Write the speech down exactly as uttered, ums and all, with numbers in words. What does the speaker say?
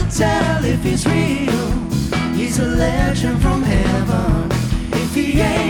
tell if he's real. He's a legend from heaven. If he ain't